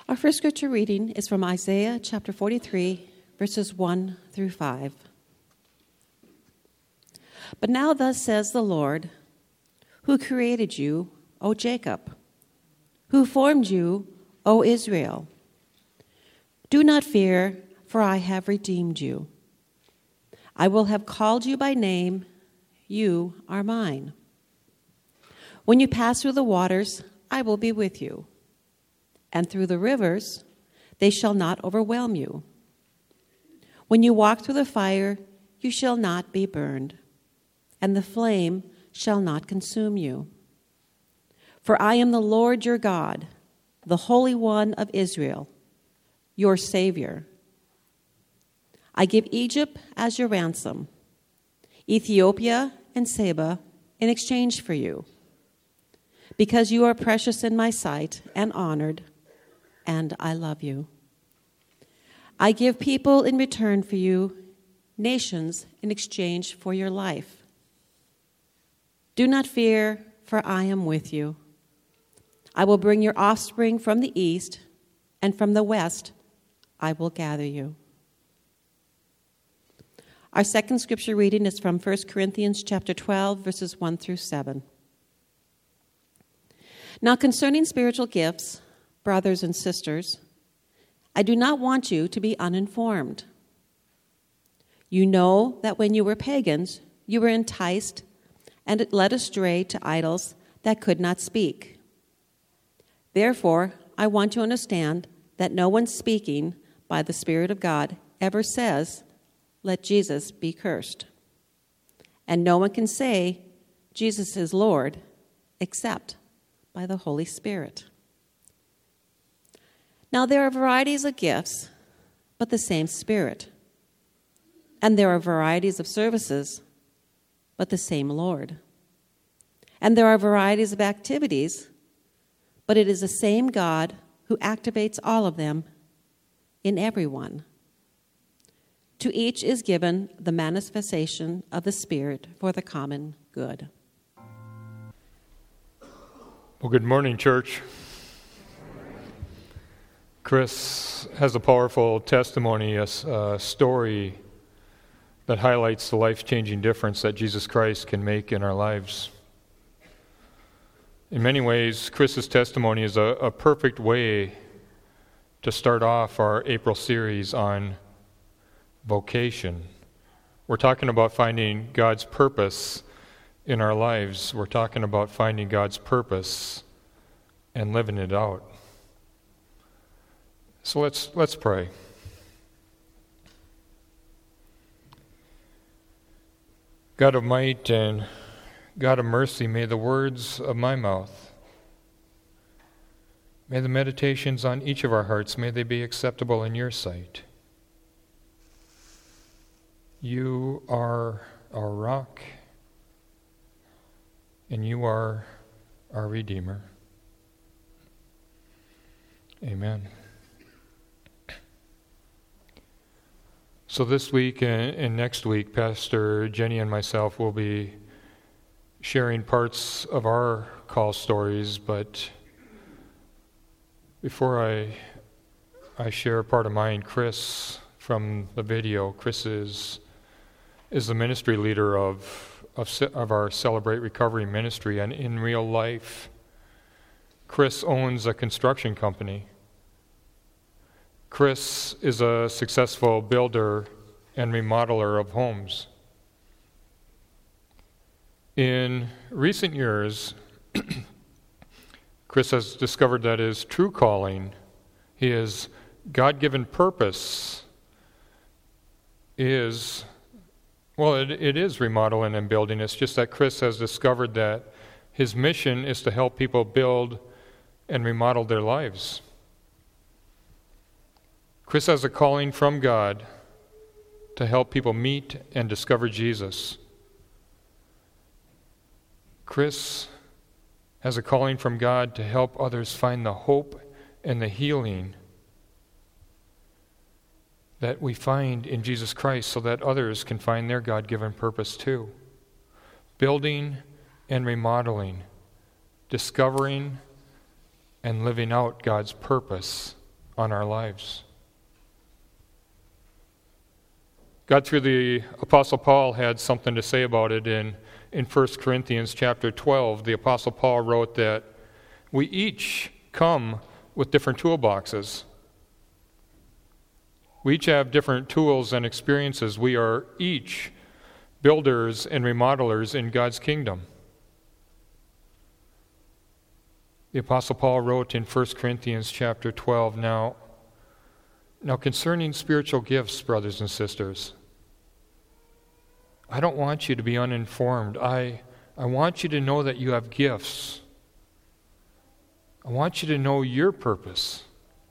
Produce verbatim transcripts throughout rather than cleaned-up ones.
Our first scripture reading is from Isaiah chapter forty-three, verses one through five. But now thus says the Lord, who created you, O Jacob, who formed you, O Israel. Do not fear, for I have redeemed you. I will have called you by name, you are mine. When you pass through the waters, I will be with you. And through the rivers, they shall not overwhelm you. When you walk through the fire, you shall not be burned, and the flame shall not consume you. For I am the Lord your God, the Holy One of Israel, your Savior. I give Egypt as your ransom, Ethiopia and Seba in exchange for you, because you are precious in my sight and honored, and I love you. I give people in return for you, nations in exchange for your life. Do not fear, for I am with you. I will bring your offspring from the east, and from the west I will gather you. Our second scripture reading is from First Corinthians chapter twelve, verses one through seven. Now concerning spiritual gifts, brothers and sisters, I do not want you to be uninformed. You know that when you were pagans, you were enticed and led astray to idols that could not speak. Therefore, I want you to understand that no one speaking by the Spirit of God ever says, "Let Jesus be cursed." And no one can say, "Jesus is Lord," except by the Holy Spirit. Now there are varieties of gifts, but the same Spirit. And there are varieties of services, but the same Lord. And there are varieties of activities, but it is the same God who activates all of them in everyone. To each is given the manifestation of the Spirit for the common good. Well, good morning, church. Chris has a powerful testimony, a, a story that highlights the life-changing difference that Jesus Christ can make in our lives. In many ways, Chris's testimony is a, a perfect way to start off our April series on vocation. We're talking about finding God's purpose in our lives. We're talking about finding God's purpose and living it out. So let's let's pray. God of might and God of mercy, may the words of my mouth, may the meditations on each of our hearts, may they be acceptable in your sight. You are our rock, and you are our Redeemer. Amen. So this week and, and next week, Pastor Jenny and myself will be sharing parts of our call stories, but before I I share part of mine, Chris from the video, Chris is, is the ministry leader of, of of our Celebrate Recovery ministry, and in real life, Chris owns a construction company. Chris is a successful builder and remodeler of homes. In recent years, Chris has discovered that his true calling, his God-given purpose is, well, it, it is remodeling and building. It's just that Chris has discovered that his mission is to help people build and remodel their lives. Chris has a calling from God to help people meet and discover Jesus. Chris has a calling from God to help others find the hope and the healing that we find in Jesus Christ so that others can find their God-given purpose too. Building and remodeling, discovering and living out God's purpose on our lives. God, through the Apostle Paul, had something to say about it in, in First Corinthians chapter twelve. The Apostle Paul wrote that we each come with different toolboxes. We each have different tools and experiences. We are each builders and remodelers in God's kingdom. The Apostle Paul wrote in First Corinthians chapter twelve, now, now concerning spiritual gifts, brothers and sisters, I don't want you to be uninformed. I, I want you to know that you have gifts. I want you to know your purpose.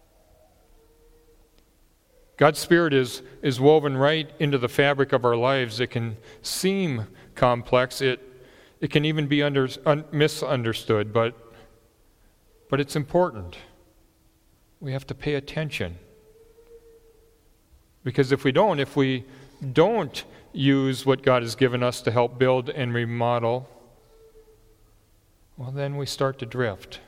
God's Spirit is, is woven right into the fabric of our lives. It can seem complex. It, it can even be under, un, misunderstood, but, but it's important. We have to pay attention. Because if we don't, if we don't use what God has given us to help build and remodel, well, then we start to drift.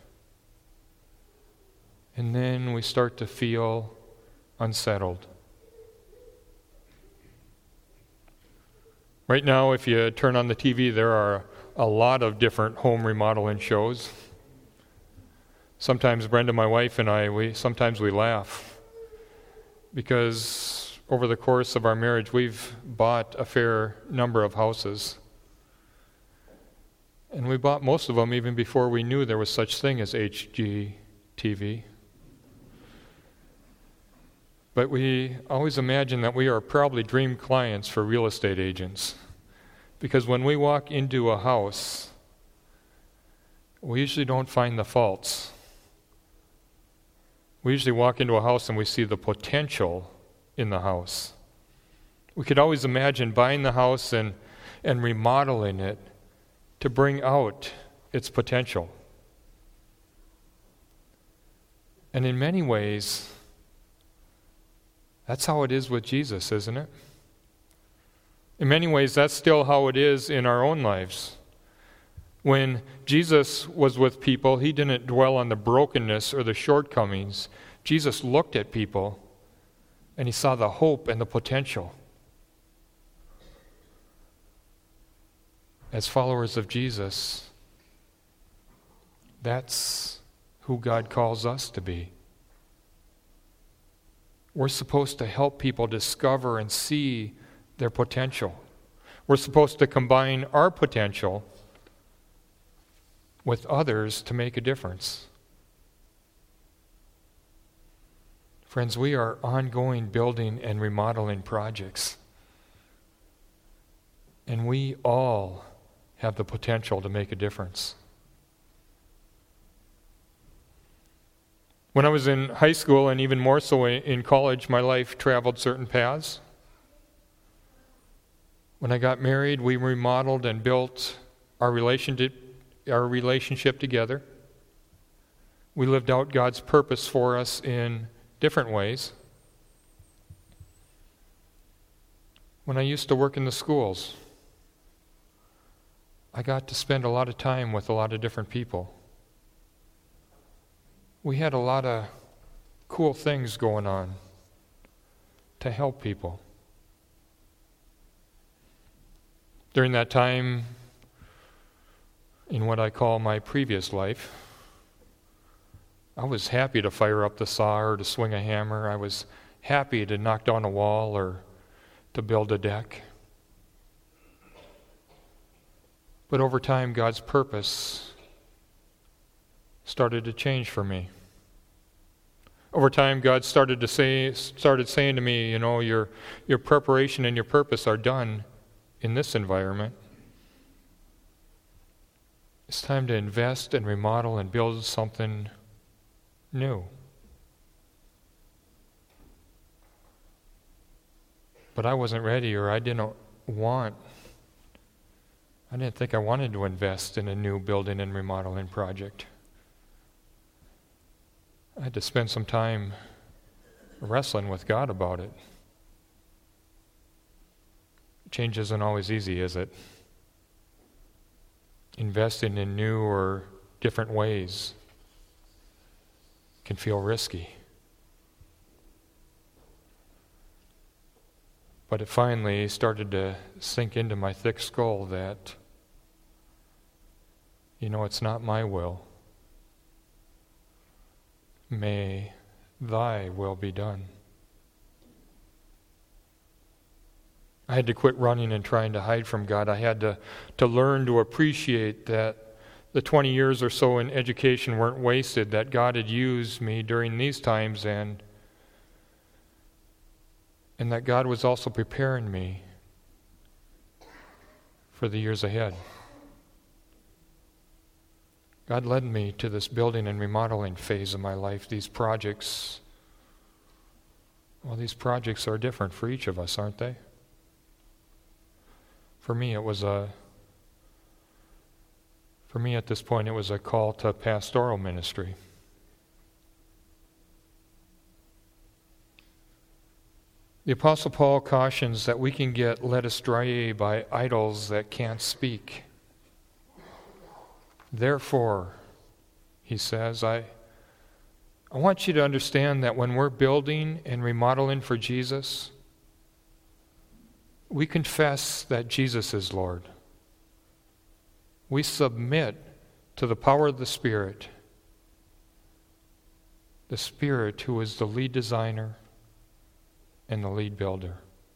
And then we start to feel unsettled. Right now, if you turn on the T V, there are a lot of different home remodeling shows. Sometimes Brenda, my wife, and I, we sometimes we laugh because over the course of our marriage, we've bought a fair number of houses. And we bought most of them even before we knew there was such thing as H G T V. But we always imagine that we are probably dream clients for real estate agents. Because when we walk into a house, we usually don't find the faults. We usually walk into a house and we see the potential in the house. We could always imagine buying the house and, and remodeling it to bring out its potential. And in many ways, that's how it is with Jesus, isn't it? In many ways, that's still how it is in our own lives. When Jesus was with people, he didn't dwell on the brokenness or the shortcomings. Jesus looked at people and he saw the hope and the potential. As followers of Jesus, that's who God calls us to be. We're supposed to help people discover and see their potential. We're supposed to combine our potential with others to make a difference. Friends, we are ongoing building and remodeling projects. And we all have the potential to make a difference. When I was in high school, and even more so in college, my life traveled certain paths. When I got married, we remodeled and built our relationship, our relationship together. We lived out God's purpose for us in different ways. When I used to work in the schools, I got to spend a lot of time with a lot of different people. We had a lot of cool things going on to help people. During that time, in what I call my previous life, I was happy to fire up the saw or to swing a hammer. I was happy to knock down a wall or to build a deck. But over time, God's purpose started to change for me. Over time, God started to say, started saying to me, you know, your your preparation and your purpose are done in this environment. It's time to invest and remodel and build something new. But I wasn't ready, or I didn't want, I didn't think I wanted to invest in a new building and remodeling project. I had to spend some time wrestling with God about it. Change isn't always easy, is it? Investing in new or different ways can feel risky. But it finally started to sink into my thick skull that, you know, it's not my will. May thy will be done. I had to quit running and trying to hide from God. I had to, to learn to appreciate that the twenty years or so in education weren't wasted, that God had used me during these times, and and that God was also preparing me for the years ahead. God led me to this building and remodeling phase of my life. These projects, well, these projects are different for each of us, aren't they? For me, it was a, for me at this point, it was a call to pastoral ministry. The Apostle Paul cautions that we can get led astray by idols that can't speak. Therefore, he says, I, I want you to understand that when we're building and remodeling for Jesus, we confess that Jesus is Lord. We submit to the power of the Spirit, the Spirit who is the lead designer and the lead builder.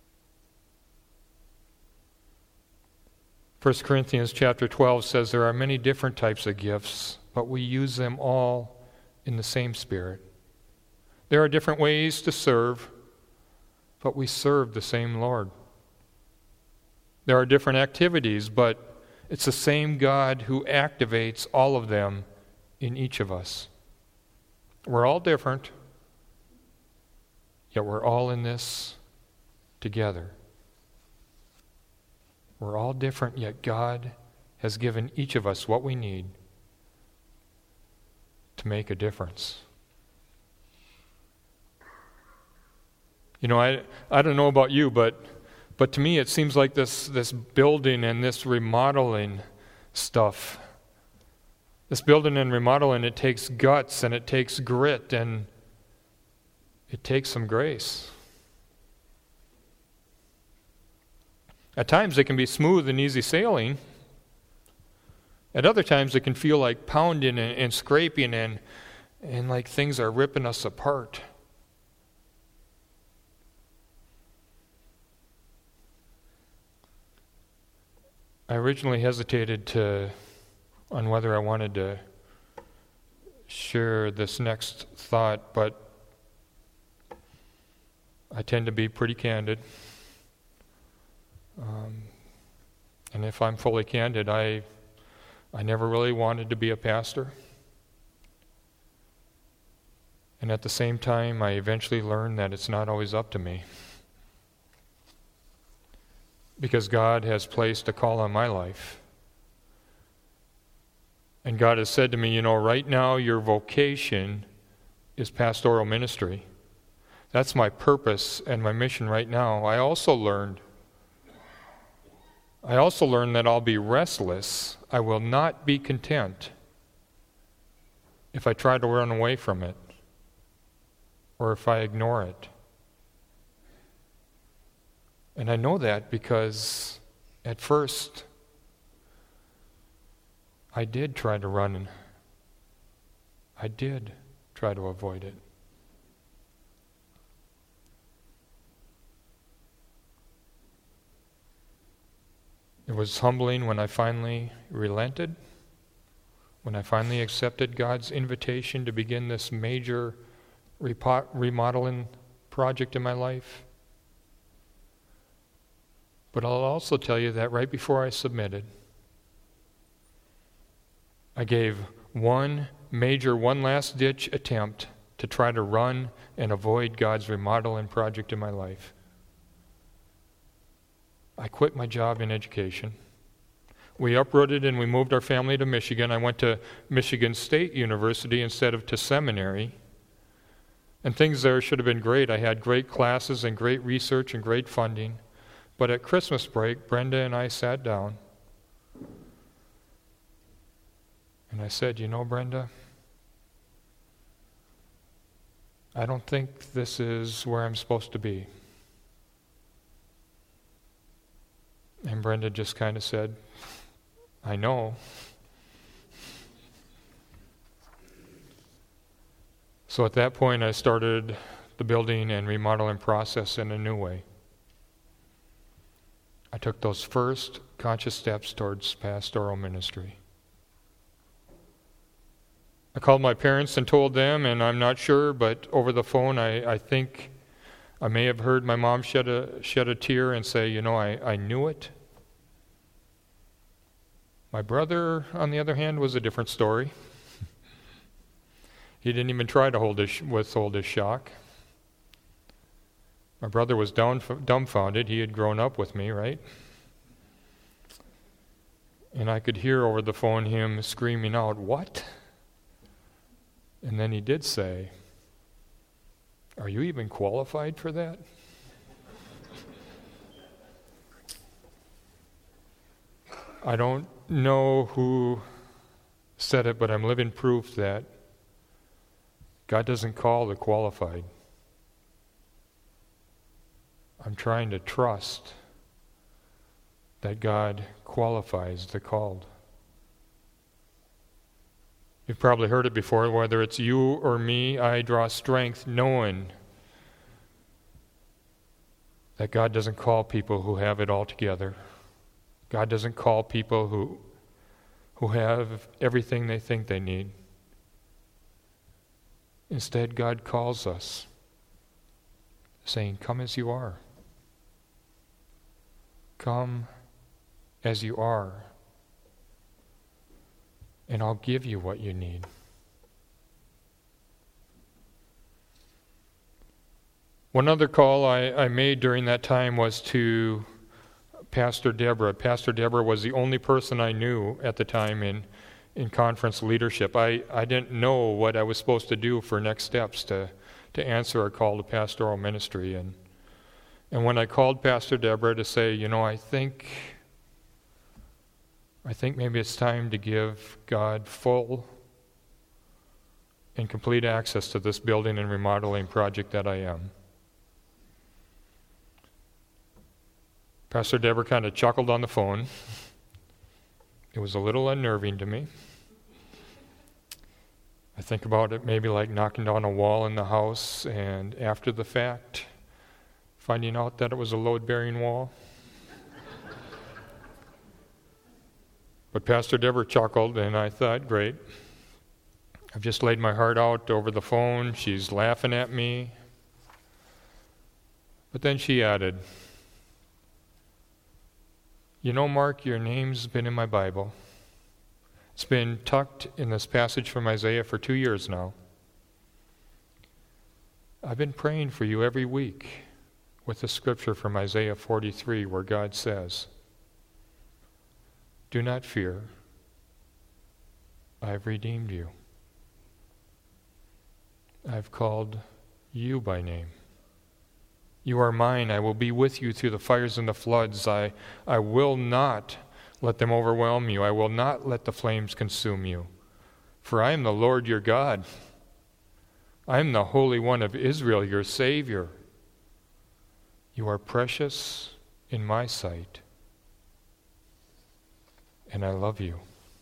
First Corinthians chapter twelve says there are many different types of gifts, but we use them all in the same Spirit. There are different ways to serve, but we serve the same Lord. There are different activities, but it's the same God who activates all of them in each of us. We're all different, yet we're all in this together. We're all different, yet God has given each of us what we need to make a difference. You know, I I don't know about you, but but to me it seems like this this building and this remodeling stuff, this building and remodeling, it takes guts and it takes grit and it takes some grace. At times it can be smooth and easy sailing. At other times it can feel like pounding and, and scraping and, and like things are ripping us apart. I originally hesitated to on whether I wanted to share this next thought, but I tend to be pretty candid. Um, and if I'm fully candid, I I never really wanted to be a pastor. And at the same time, I eventually learned that it's not always up to me. Because God has placed a call on my life. And God has said to me, you know, right now your vocation is pastoral ministry. That's my purpose and my mission right now. I also learned I also learned that I'll be restless. I will not be content if I try to run away from it or if I ignore it. And I know that because at first I did try to run. I did try to avoid it. It was humbling when I finally relented, when I finally accepted God's invitation to begin this major repo- remodeling project in my life. But I'll also tell you that right before I submitted, I gave one major, one last ditch attempt to try to run and avoid God's remodeling project in my life. I quit my job in education. We uprooted and we moved our family to Michigan. I went to Michigan State University instead of to seminary. And things there should have been great. I had great classes and great research and great funding. But at Christmas break, Brenda and I sat down. And I said, you know, Brenda, I don't think this is where I'm supposed to be. Brenda just kind of said, I know. So at that point, I started the building and remodeling process in a new way. I took those first conscious steps towards pastoral ministry. I called my parents and told them, and I'm not sure, but over the phone, I, I think I may have heard my mom shed a shed a tear and say, you know, I, I knew it. My brother, on the other hand, was a different story. He didn't even try to hold his, withhold his shock. My brother was down, dumbfounded. He had grown up with me, right? And I could hear over the phone him screaming out, "What?" And then he did say, "Are you even qualified for that?" I don't know who said it, but I'm living proof that God doesn't call the qualified. I'm trying to trust that God qualifies the called. You've probably heard it before, whether it's you or me, I draw strength knowing that God doesn't call people who have it all together. God doesn't call people who who have everything they think they need. Instead, God calls us, saying, "Come as you are. Come as you are, and I'll give you what you need." One other call I, I made during that time was to Pastor Deborah. Pastor Deborah was the only person I knew at the time in, in conference leadership. I, I didn't know what I was supposed to do for next steps to, to answer a call to pastoral ministry. And and when I called Pastor Deborah to say, you know, I think I think maybe it's time to give God full and complete access to this building and remodeling project that I am. Pastor Deborah kind of chuckled on the phone. It was a little unnerving to me. I think about it maybe like knocking down a wall in the house and after the fact, finding out that it was a load-bearing wall. But Pastor Deborah chuckled, and I thought, great. I've just laid my heart out over the phone. She's laughing at me. But then she added, "You know, Mark, your name's been in my Bible. It's been tucked in this passage from Isaiah for two years now. I've been praying for you every week with the scripture from Isaiah forty-three where God says, 'Do not fear, I have redeemed you. I have called you by name. You are mine. I will be with you through the fires and the floods. I, I will not let them overwhelm you. I will not let the flames consume you. For I am the Lord your God. I am the Holy One of Israel, your Savior. You are precious in my sight, and I love you.'"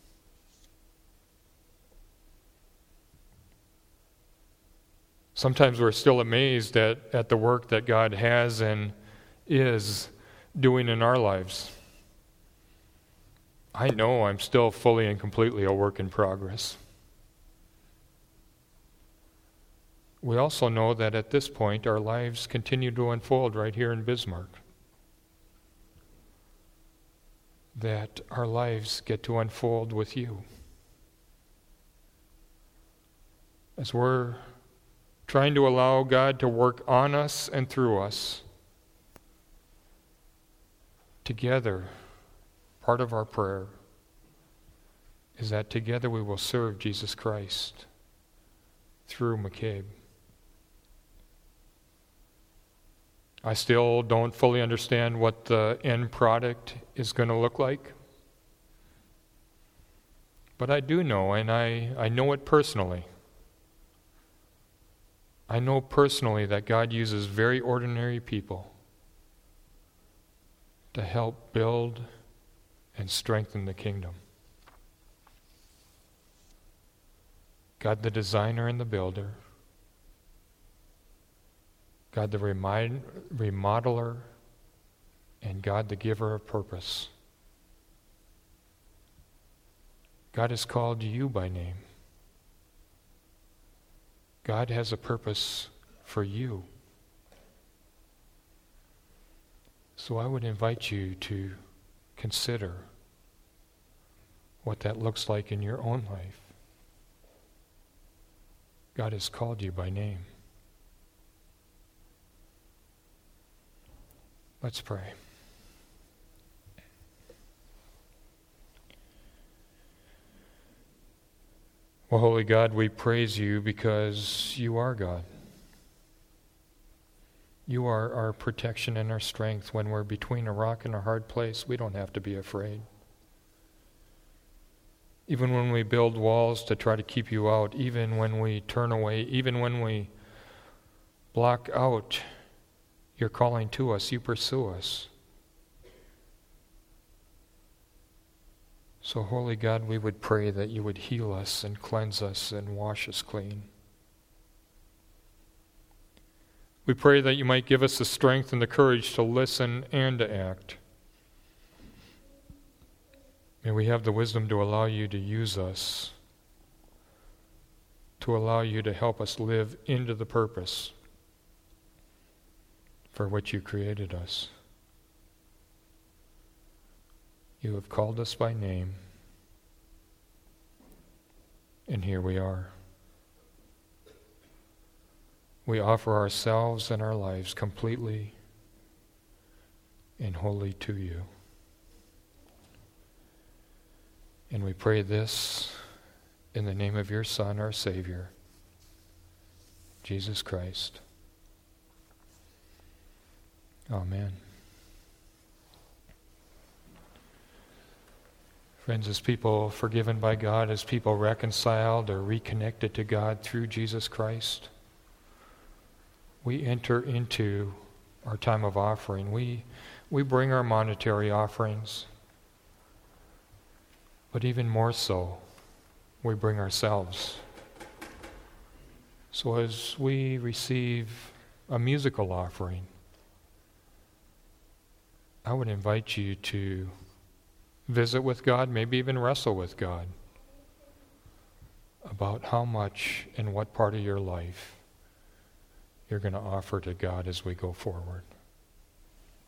Sometimes we're still amazed at, at the work that God has and is doing in our lives. I know I'm still fully and completely a work in progress. We also know that at this point our lives continue to unfold right here in Bismarck. That our lives get to unfold with you. As we're trying to allow God to work on us and through us. Together, part of our prayer is that together we will serve Jesus Christ through McCabe. I still don't fully understand what the end product is going to look like. But I do know, and I, I know it personally. I know personally that God uses very ordinary people to help build and strengthen the kingdom. God the designer and the builder, God the remind, remodeler, and God the giver of purpose. God has called you by name. God has a purpose for you. So I would invite you to consider what that looks like in your own life. God has called you by name. Let's pray. Well, Holy God, we praise you because you are God. You are our protection and our strength. When we're between a rock and a hard place, we don't have to be afraid. Even when we build walls to try to keep you out, even when we turn away, even when we block out your calling to us, you pursue us. So, Holy God, we would pray that you would heal us and cleanse us and wash us clean. We pray that you might give us the strength and the courage to listen and to act. May we have the wisdom to allow you to use us, to allow you to help us live into the purpose for which you created us. You have called us by name, and here we are. We offer ourselves and our lives completely and wholly to you. And we pray this in the name of your Son, our Savior, Jesus Christ. Amen. Friends, as people forgiven by God, as people reconciled or reconnected to God through Jesus Christ, we enter into our time of offering. We, we bring our monetary offerings, but even more so, we bring ourselves. So as we receive a musical offering, I would invite you to visit with God, maybe even wrestle with God about how much and what part of your life you're going to offer to God as we go forward.